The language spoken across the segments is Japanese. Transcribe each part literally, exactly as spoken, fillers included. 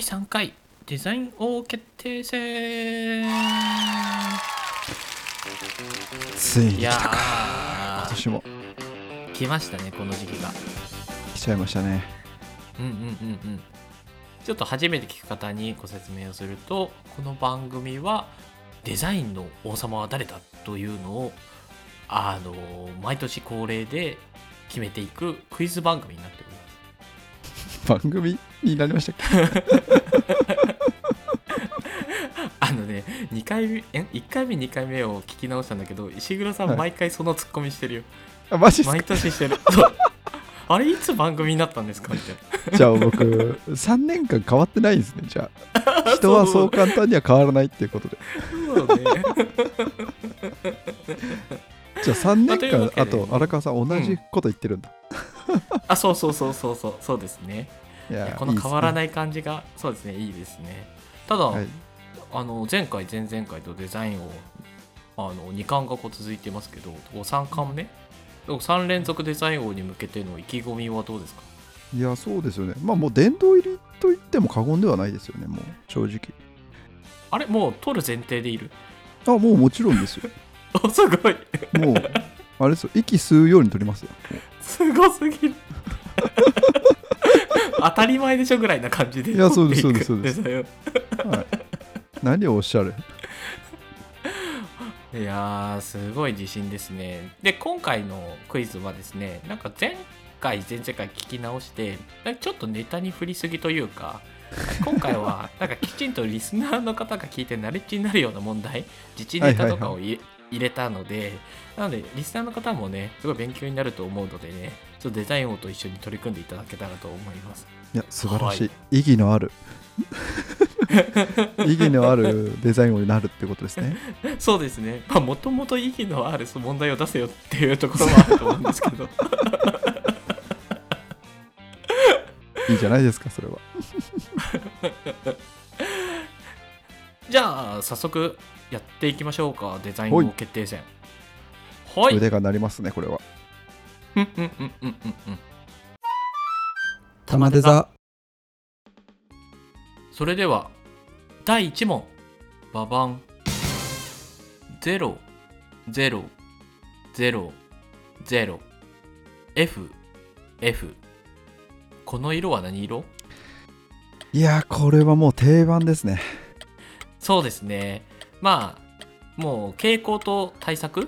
いさんかいデザイン王決定戦。 ついに来いやたか。 ー今年も来ましたね、この時期が。 来ちゃいましたね。 うんうんうんうんちょっと初めて聞く方にご説明をすると、この番組はデザインの王様は誰だというのをあの毎年恒例で決めていくクイズ番組になっております。 番組になりましたっけあのね、にかいめえいっかいめにかいめを聞き直したんだけど、石黒さん、 はい毎回そのツッコミしてるよ。 あ、マジっすか。 毎年してる。そうあれいつ番組になったんですかみたいな。 じゃあ僕さんねんかん変わってないんですね。じゃあ人はそう簡単には変わらないっていうことで。 そうね。 じゃあさんねんまあというかんあわけでねと荒川さん同じこと言ってるんだ。 あ、そうそうそうそうそうそうですね。 いやこの変わらい。 ない感じがそうですね、いいですね。ただ、 はい、 あの前回前々回とデザインをあのにかんがこう続いてますけど、さんかんめさん連続デザイン王に向けての意気込みはどうですか？ いやそうですよね。まあもう殿堂入りと言っても過言ではないですよね。もう正直。 あれもう取る前提でいる？ あ、もうもちろんですよ。 おすごいもうあれですよ。息吸うように取りますよ。 すごすぎる当たり前でしょぐらいな感じで。 いやそうですそうですそうです。 デザインをはい、何をおっしゃる。 いやーすごい自信ですね。で今回のクイズはですね、なんか前回前々回聞き直してなんかちょっとネタに振りすぎというか、今回はなんかきちんとリスナーの方が聞いてナレッジになるような問題、自治ネタとかを入れ入れたので、なのでリスナーの方もねすごい勉強になると思うのでね、ちょっとデザイン王と一緒に取り組んでいただけたらと思います。 いや素晴らしい、 はい意義のある意義のあるデザインになるってことですね。 そうですね、まあもともと意義のある問題を出せよっていうところもあると思うんですけどいいじゃないですかそれは。 じゃあ早速やっていきましょうか、デザイン王決定戦。はい腕が鳴りますねこれは。 うんうんうんうんうんうん玉デザ。 それではだいいち問、ババン。ゼロ ゼロ ゼロ ゼロ エフ エフ。 この色は何色？ いやこれはもう定番ですね。 そうですね、まあもう傾向と対策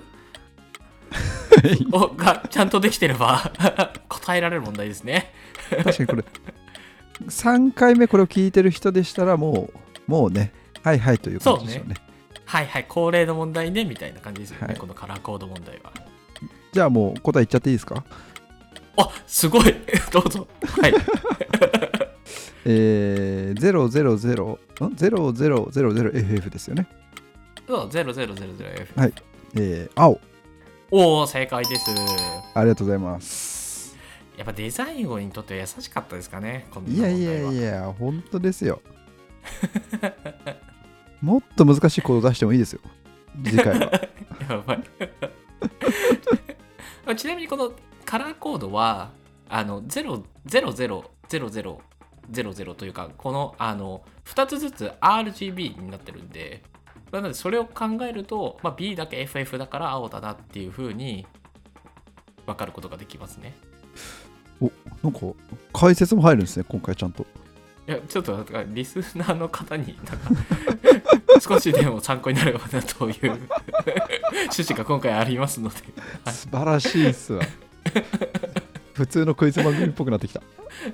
をがちゃんとできてれば答えられる問題ですね。 確かにこれさんかいめこれを聞いてる人でしたらもうもうねはいはいという感じですよね。 はいはい、恒例の問題ねみたいな感じですよね、 はいこのカラーコード問題は。 じゃあもう答え言っちゃっていいですか。 あ、すごいどうぞ。はいえー、ゼロゼロゼロ ゼロゼロゼロゼロエフエフ ですよね。 そう、ゼロゼロゼロゼロエフ。 はい、えー、青。 おお、正解です。 ありがとうございます。 やっぱデザイン王にとっては優しかったですかね、このいやい問題は。 やいや本当ですよ。もっと難しいコード出してもいいですよ次回は。 やばいちなみにこのカラーコードはあのゼロゼロゼロゼロゼロゼロゼロというか、このあのふたつずつ アールジービー になってるんで、なのでそれを考えると、まあ、B だけ エフエフ だから青だなっていう風に分かることができますね。 お、なんか解説も入るんですね今回ちゃんと。 いやちょっとリスナーの方になんか少しでも参考になればなという趣旨が今回ありますので、はい、 素晴らしいっすわ。普通のクイズ番組っぽくなってきた。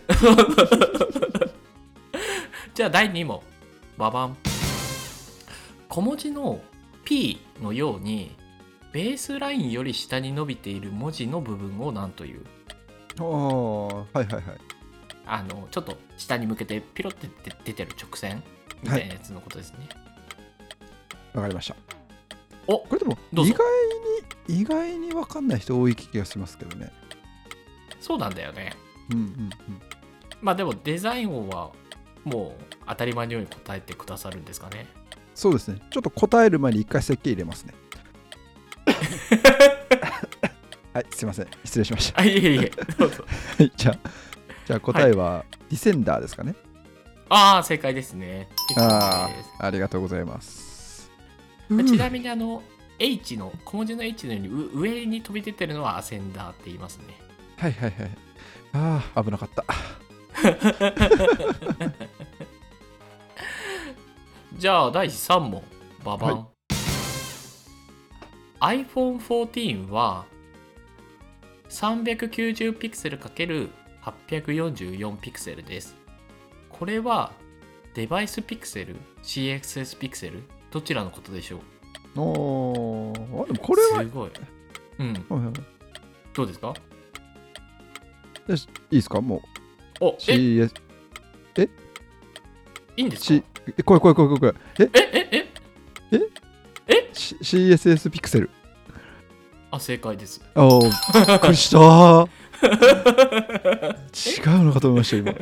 じゃあだいに問、ババン。小文字の P のようにベースラインより下に伸びている文字の部分を何という？ ああはいはいはい。 あのちょっと下に向けてピロって出てる直線みたいなやつのことですね。 わかりました。 お、 これでもどうぞ。 意外に意外に分かんない人多い気がしますけどね。 そうなんだよね。 うんうんうん。 まあでもデザイン王はもう当たり前のように答えてくださるんですかね。 そうですね。ちょっと答える前に一回設計入れますね。はいすいません失礼しました。 あ、いえいえどうぞ。 はいじゃあじゃあ答えはディセンダーですかね。 ああ正解ですね。ピンポンあですあ、ありがとうございます。 ちなみにあの H の小文字の H のようにう上に飛び出てるのはアセンダーって言いますね。 はいはいはい。ああ、危なかった。 じゃあだいさん問ババン、 はい、 アイフォンフォーティーン はさんびゃくきゅうじゅうピクセル ×はっぴゃくよんじゅうよん ピクセルです。これはデバイスピクセル シーエックスエス ピクセルどちらのことでしょう？ おー、あでもこれはすごい。うん、 はいはい、 どうですか？ よし、いいですか？もうおえシーエス えいいんですか？ C え怖い怖い怖い怖いええええええ C- シーエスエス ピクセル。 あ正解です。 おー、びっくりしたー。違うのかと思いました今。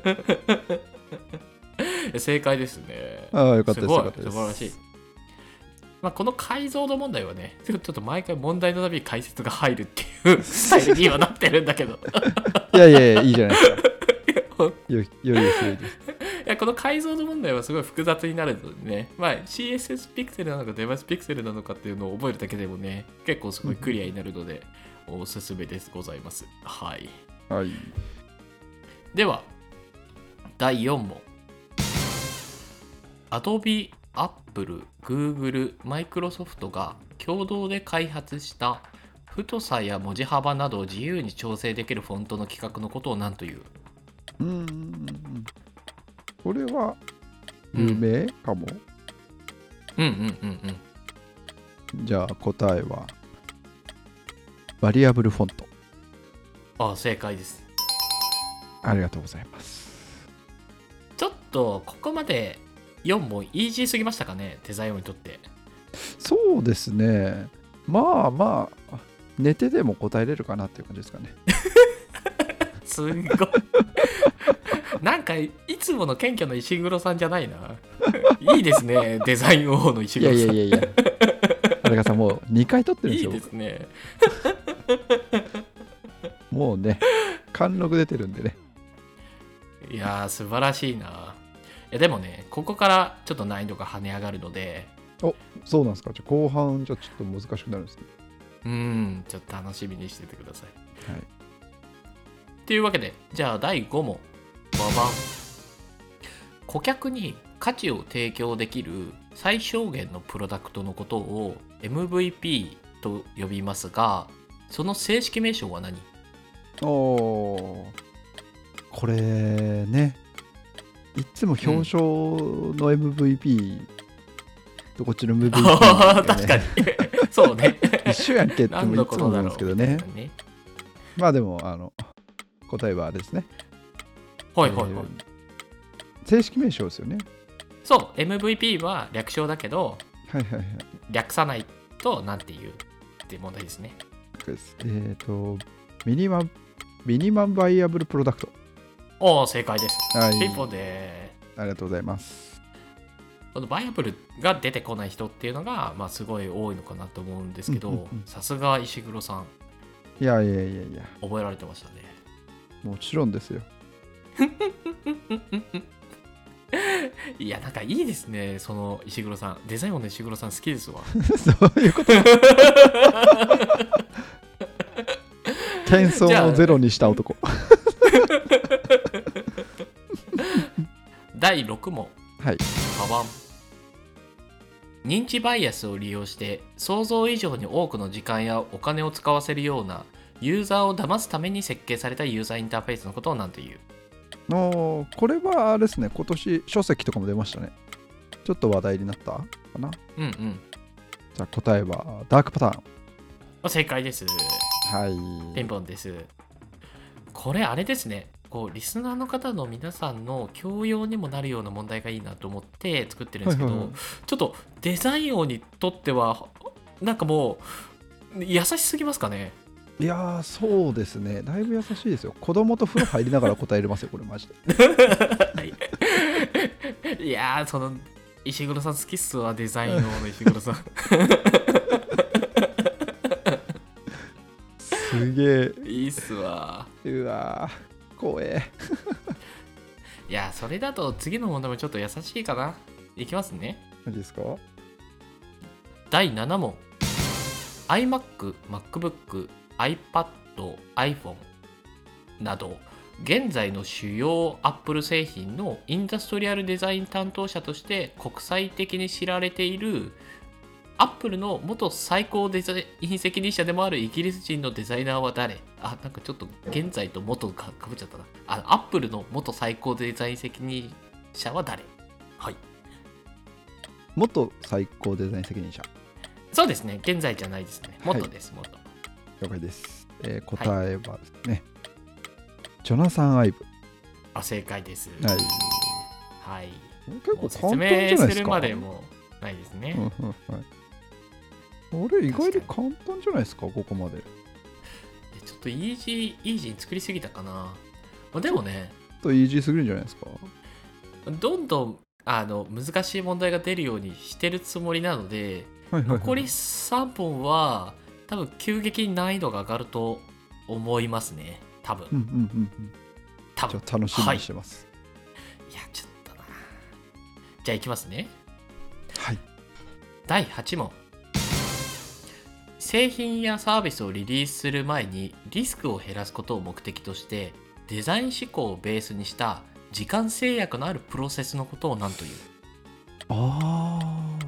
正解ですね。 ああ、よかったです。 すごいよかったです。 素晴らしい。まあ、この解像度問題はね、ちょっと毎回問題のたびに解説が入るっていうスタイルにはなってるんだけど。 いやいやいや、いいじゃないですか。よいよいですよいです。 いやこの解像度問題はすごい複雑になるのでね、まあ、シーエスエス ピクセルなのかデバイスピクセルなのかっていうのを覚えるだけでもね、結構すごいクリアになるので、おすすめですございます。はい。 はい。 では、だいよん問。Adobe、Apple、Google、Microsoft が共同で開発した太さや文字幅などを自由に調整できるフォントの規格のことを何という？ うーん。これは有名かも。 うんうんうんうん。 じゃあ答えはバリアブルフォント。 あ、正解です。 ありがとうございます。 ちょっとここまでよん問イージーすぎましたかね、デザイン王にとって。 そうですね。まあまあ寝てでも答えれるかなっていう感じですかね。 すごい。なんかいつもの謙虚の石黒さんじゃないな。いいですね、デザイン王の石いや黒さん。 いやいやいや。あれがさもうにかい取ってるんですよ。 いいですね。 もうね、貫禄出てるんでね。 いやー素晴らしいな。いやでもね、ここからちょっと難易度が跳ね上がるので、 お、そうなんですか。じゃあ後半じゃちょっと難しくなるんですね。 うーん、ちょっと楽しみにしててください。 はい。 というわけで、じゃあだいご問。ババン。顧客に価値を提供できる最小限のプロダクトのことを エムブイピー と呼びますが、その正式名称は何？ おー、これね、いつも表彰の エムブイピー とこっちの エムブイピー、ね、 確かに。そうね。 一緒やんけってもいつも思うんですけどね。 ねまあでも、あの、答えはあれですね。 はいはいはい。 えー正式名称ですよね。 そう、エムブイピー は略称だけど、 はいはいはい。 略さないとなんて言うっていう問題ですね。 えっ、ー、と、ミニマム、ミニマムバイアブルプロダクト。 おー、正解です。 はい。 ピンポンでありがとうございます。 このバイアブルが出てこない人っていうのが、まあ、すごい多いのかなと思うんですけど、さすが石黒さん。 いやいやいやいや。 覚えられてましたね。 もちろんですよ。 いや、なんかいいですね、その石黒さん。デザイン王の石黒さん好きですわ。 そういうこと。謙遜をゼロにした男。 だいろく問。 はい。 パワン。認知バイアスを利用して想像以上に多くの時間やお金を使わせるようなユーザーを騙すために設計されたユーザーインターフェースのことを何という？ おこれはあれですね、今年書籍とかも出ましたね。ちょっと話題になったかな。 うんうん。 じゃあ答えはダークパターン。 正解です。 はい。 ピンポンです。これあれですね。こうリスナーの方の皆さんの教養にもなるような問題がいいなと思って作ってるんですけど、はいはいはい、ちょっとデザイン王にとってはなんかもう優しすぎますかね。 いやーそうですね、だいぶ優しいですよ。子供と風呂入りながら答えれますよこれマジで。 いやーその石黒さん好きっすわ、デザイン王の石黒さん。 すげえいいっすわ。 うわー怖え。 いやそれだと次の問題もちょっと優しいかな。いきますね。 何ですか？ だいなな問。 iMac、MacBook、iPad、iPhone など現在の主要 Apple 製品のインダストリアルデザイン担当者として国際的に知られている Apple の元最高デザイン責任者でもあるイギリス人のデザイナーは誰？あ、なんかちょっと現在と元がかぶっちゃったな。あの Apple の元最高デザイン責任者は誰？はい。 元最高デザイン責任者。 そうですね。現在じゃないですね。元です、はい、元。 了解です。えー、答えはですね、はい、ジョナサン・アイブ。 あ、正解です。 はい。 はい。 結構簡単じゃないですか。 説明するまでもないですね。 うんうん、はい。あれ意外と簡単じゃないですか、ここまで。 ちょっとイージー、イージーに作りすぎたかな。まあ、でもね、 ちょっとイージーすぎるんじゃないですか。 どんどんあの難しい問題が出るようにしてるつもりなので、 はいはいはい、 残りさんぼんは多分急激に難易度が上がると思いますね。多分。 うんうんうんうん。 多分。 じゃあ楽しみにしてます。 はい、いや、ちょっとな。じゃあいきますね。 はい。 だいはち問。製品やサービスをリリースする前にリスクを減らすことを目的としてデザイン思考をベースにした時間制約のあるプロセスのことを何という？ ああ。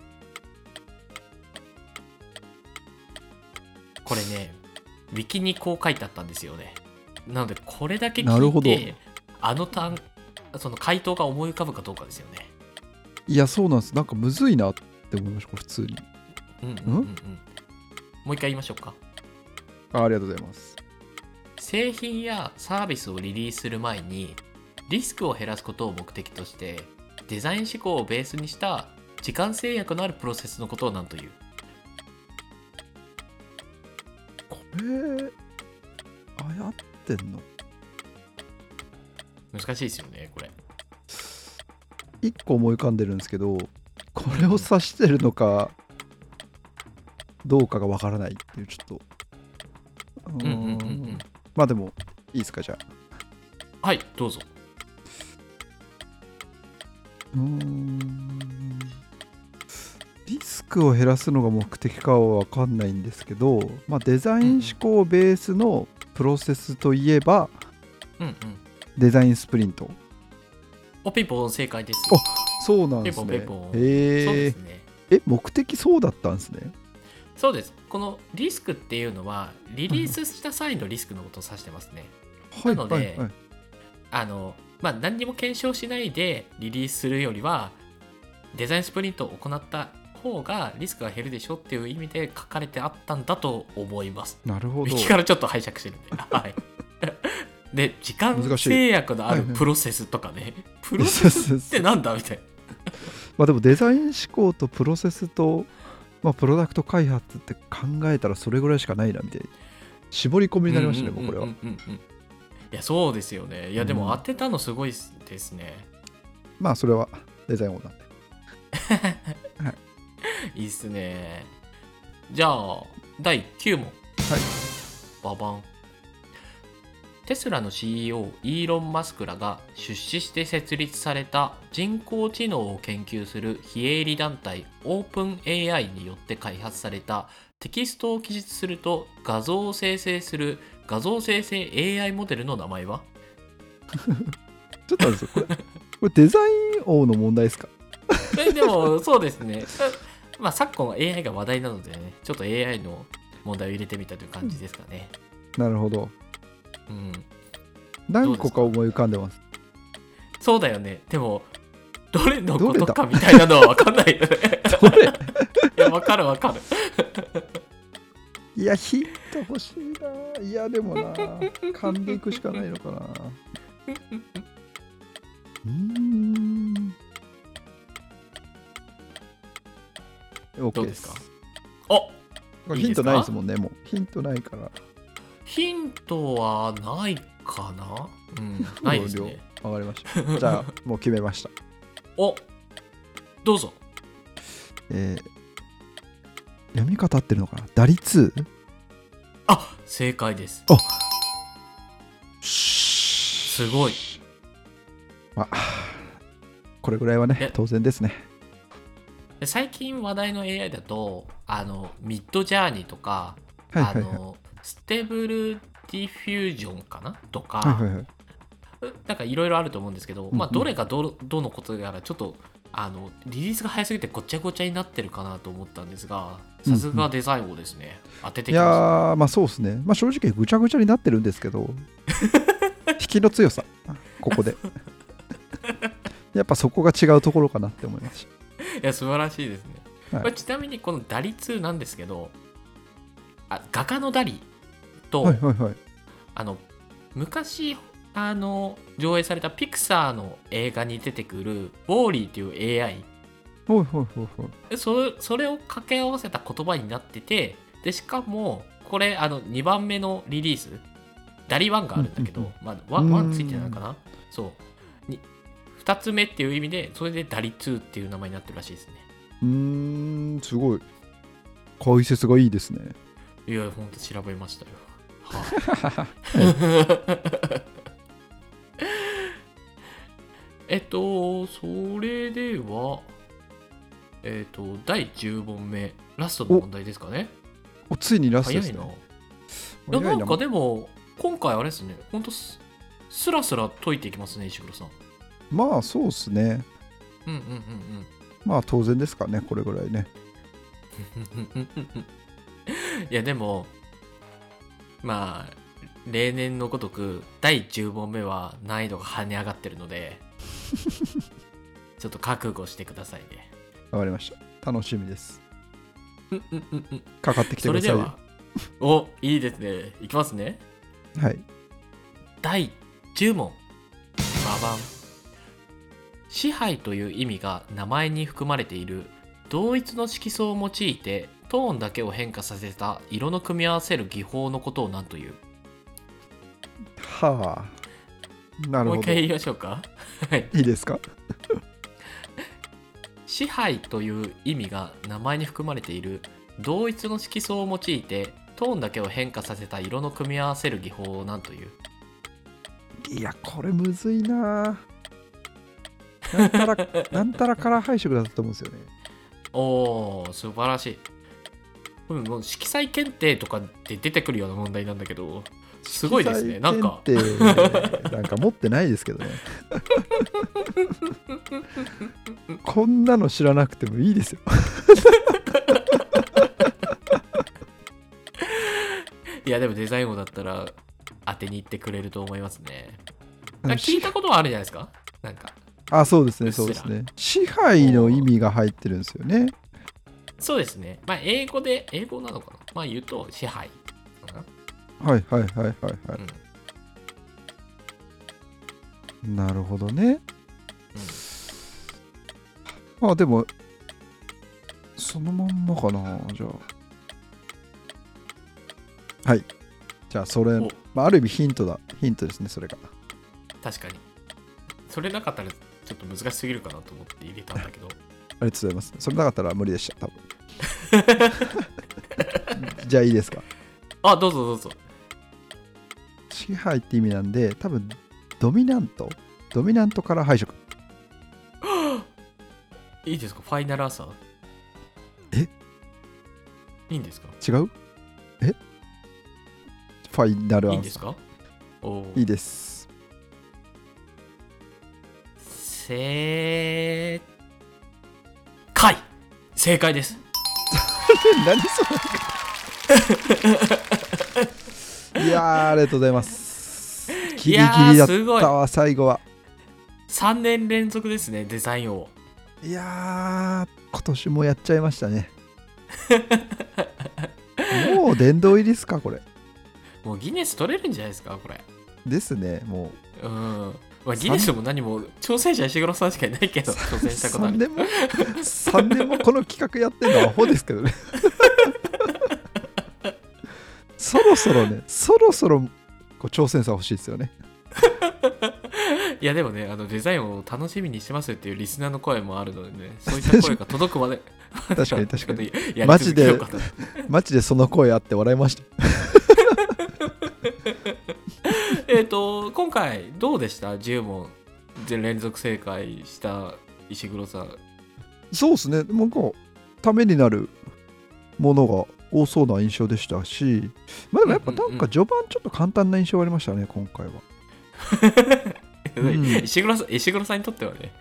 これね、ウィキにこう書いてあったんですよね。なのでこれだけ聞いてあの単その回答が思い浮かぶかどうかですよね。 いやそうなんです。なんかむずいなって思いました、普通に。 うんうんうんうん。もう一回言いましょうか。 あ、ありがとうございます。 製品やサービスをリリースする前にリスクを減らすことを目的としてデザイン思考をベースにした時間制約のあるプロセスのことを何という？ これあやってんの？ 難しいですよねこれ。 一個思い浮かんでるんですけど、これを指してるのかどうかがわからないっていう、ちょっとうーん、うんうんうんうん、まあでもいいですか、じゃあ。はいどうぞ。 うーんリスクを減らすのが目的かは分かんないんですけど、まあ、デザイン思考ベースのプロセスといえば、 うんうん、 デザインスプリント。 おピンポン正解です。 あ、そうなんですね。 ピンポンピンポン。 へえ。 そうですね。 え、目的そうだったんですね。 そうです。このリスクっていうのはリリースした際のリスクのことを指してますね。はい、なので、はいはいはい、あのまあ、何にも検証しないでリリースするよりはデザインスプリントを行った方がリスクが減るでしょっていう意味で書かれてあったんだと思います。 なるほど。 右からちょっと拝借してるんで、はい、で時間制約のあるプロセスとかね、はいはい、プロセスってなんだみたいなまあでもデザイン思考とプロセスと、まあ、プロダクト開発って考えたらそれぐらいしかないなみたいな絞り込みになりましたね、もうこれは。いやそうですよね。いやでも当てたのすごいですね、 うん、まあそれはデザイン王なんではい、いいっすね。じゃあだいきゅう問。はい。ババン。テスラの シーイーオー イーロン・マスクらが出資して設立された人工知能を研究する非営利団体オープン エーアイ によって開発されたテキストを記述すると画像を生成する画像生成 エーアイ モデルの名前は？ ちょっとあれですよ、これ、これデザイン王の問題ですか？ えでもそうですね。まあ昨今は エーアイ が話題なのでね、ちょっと エーアイ の問題を入れてみたという感じですかね。 なるほど。 うん。 何個か思い浮かんでます。 そうだよね。でもどれのことかみたいなのは分かんないよね。 どれ？いや分かる分かる。 いやヒント欲しいな。いやでもな、噛んでいくしかないのかな。うーん。OK です。 お、 ヒントないですもんね。もうヒントないから。 ヒントはないかな。うん、ないですね。 わかりました。じゃあもう決めました。 お、どうぞ。 えー、読み方合ってるのかな。打率？ あ、正解です。 あ、 すごい。 まあこれぐらいはね当然ですね。 で最近話題の エーアイ だとあのミッドジャーニーとか、 はいはいはい、 あのステーブルディフュージョンかなとか、 はいはいはい、 なんかいろいろあると思うんですけど、 うんうん、 まあ、どれが ど, どのことやらちょっとあのリリースが早すぎてごちゃごちゃになってるかなと思ったんですが、さすがデザイン王ですね、うんうん、当ててきました、ね、いやーまあそうですね、まあ、正直ぐちゃぐちゃになってるんですけど引きの強さここでやっぱそこが違うところかなって思いました。 いや素晴らしいですね、 はい、 まあ、ちなみにこのダリツーなんですけど、あ画家のダリと、 はいはいはい、 あの昔あの上映されたピクサーの映画に出てくるウォーリーという エーアイ、 はいはいはいはい、 それ、それを掛け合わせた言葉になってて、でしかもこれあのにばんめのリリースダリワンがあるんだけど、うんうんうん、まあ、ワンついてないかな、そうにふたつめっていう意味でそれでダリツーっていう名前になってるらしいですね。 うーんすごい解説がいいですね。 いやほんと調べましたよ、はえっとそれではえっとだいじゅうぼんめラストの問題ですかね。 おついにラストですね。 早いな。いやなんかでも今回あれですね、ほんと す, すらすら解いていきますね石黒さん。 まあそうですね。 うんうんうんうん。 まあ当然ですかねこれぐらいね。 いやでもまあ例年のごとくだいじゅうぼんめは難易度が跳ね上がってるのでちょっと覚悟してくださいね。 わかりました。楽しみです。かかってきてください。 それではおいいですね、いきますね。 はい。 だいじゅう問。ババン。支配という意味が名前に含まれている同一の色素を用いてトーンだけを変化させた色の組み合わせる技法のことを何という？ はあ、なるほど。 もう一回言いましょうか。はい。 いいですか。 支配という意味が名前に含まれている同一の色素を用いてトーンだけを変化させた色の組み合わせる技法を何という？ いやこれむずいな。なんたらなんたらカラー配色だったと思うんですよね。 おー素晴らしい。うん、もう色彩検定とかで出てくるような問題なんだけどすごいですね。なんかなんか持ってないですけどね。こんなの知らなくてもいいですよ。 いやでもデザイン王だったら当てに行ってくれると思いますね。なんか聞いたことはあるじゃないですか。なんかあ、そうですねそうですね。支配の意味が入ってるんですよね。 そうですね。まあ英語で英語なのかな。まあ言うと支配かな。はいはいはいはいはい、うん、なるほどね。うん、まあでもそのまんまかな。じゃあはい。じゃあそれ、まあ、ある意味ヒントだ。ヒントですねそれが。 確かに。それなかったらちょっと難しすぎるかなと思って入れたんだけど。 ありがとうございます。それなかったら無理でした多分。じゃあいいですか。 あ、どうぞどうぞ。 支配って意味なんで多分ドミナントドミナントから配色。 いいですか。ファイナルアンサー。 えいいんですか。 違う。えファイナルアンサー。いいんですか。おいいです。 正解。正解です。 何それ。いやーありがとうございます。ギリギリだったわ最後は。 さんねん連続ですねデザイン王。 いやー今年もやっちゃいましたね。もう殿堂入りですかこれ。 もうギネス取れるんじゃないですかこれ。 ですねもう。うん。まあ、ギネスも何も挑戦者石黒さんしかいないけど挑戦したことある。さんねんもさんねんもこの企画やってるのはアホですけどね。そろそろねそろそろこう挑戦者欲しいですよね。 いやでもねあのデザインを楽しみにしてますっていうリスナーの声もあるのでね、そういった声が届くまで確かに確かにマジでマジでその声あって笑いました。 えっと今回どうでしたじゅう問全連続正解した石黒さん。 そうですね、なんかためになるものが多そうな印象でしたし、まあ、でもやっぱなんか序盤ちょっと簡単な印象がありましたね今回は。 うん、石黒さん、石黒さんにとってはね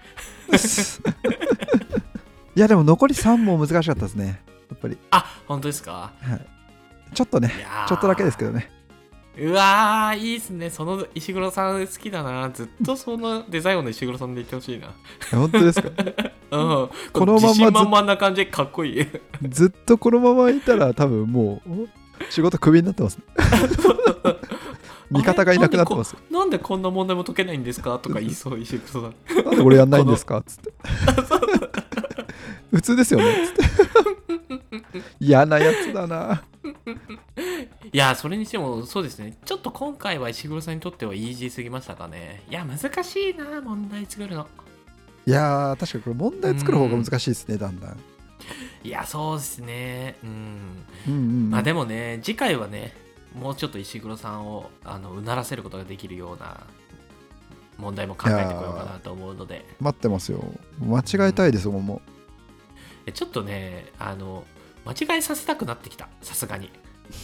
いやでも残りさん問難しかったですねやっぱり。 あ、本当ですか。 はい、ちょっとねちょっとだけですけどね。 うわー、いいっすね。その石黒さん好きだな。ずっとそのデザインの石黒さんでいってほしいな。 本当ですか。 うん、 このまま自信満々な感じでかっこいい。 ずっとこのままいたら多分もう仕事クビになってますね味方がいなくなってます。 なんでこんな問題も解けないんですかとか言いそう石黒さん。 なんで俺やんないんですかっつって普通ですよねっつって嫌なやつだな。 いや、それにしてもそうですね。ちょっと今回は石黒さんにとってはイージーすぎましたかね。いや、難しいな、問題作るの。 いやー、確かにこれ問題作る方が難しいですね、だんだん。 いや、そうですね。うん。 うんうん、 まあでもね、次回はね、もうちょっと石黒さんをあのうならせることができるような問題も考えてこようかなと思うので。 待ってますよ。間違えたいですもん、もう。ちょっとね、あの、間違えさせたくなってきた、さすがに。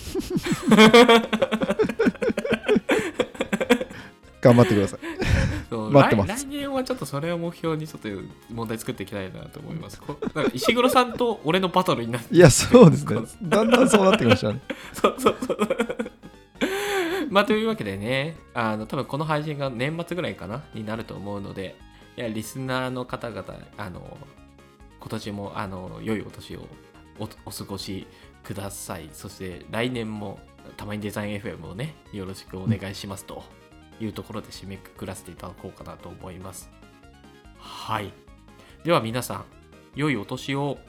頑張ってください。待ってます。 来年はちょっとそれを目標にちょっと問題作っていきたいなと思います。なんか石黒さんと俺のバトルになって。 いや、そうですね。だんだんそうなってきましたね。 そうそうそう。まあというわけでね、あの多分この配信が年末ぐらいかなになると思うので、いやリスナーの方々、あの今年もあの良いお年を お, お過ごしください。そして来年もたまにデザイン エフエム をね、よろしくお願いしますというところで締めくくらせていただこうかなと思います。はい。では皆さん、良いお年を。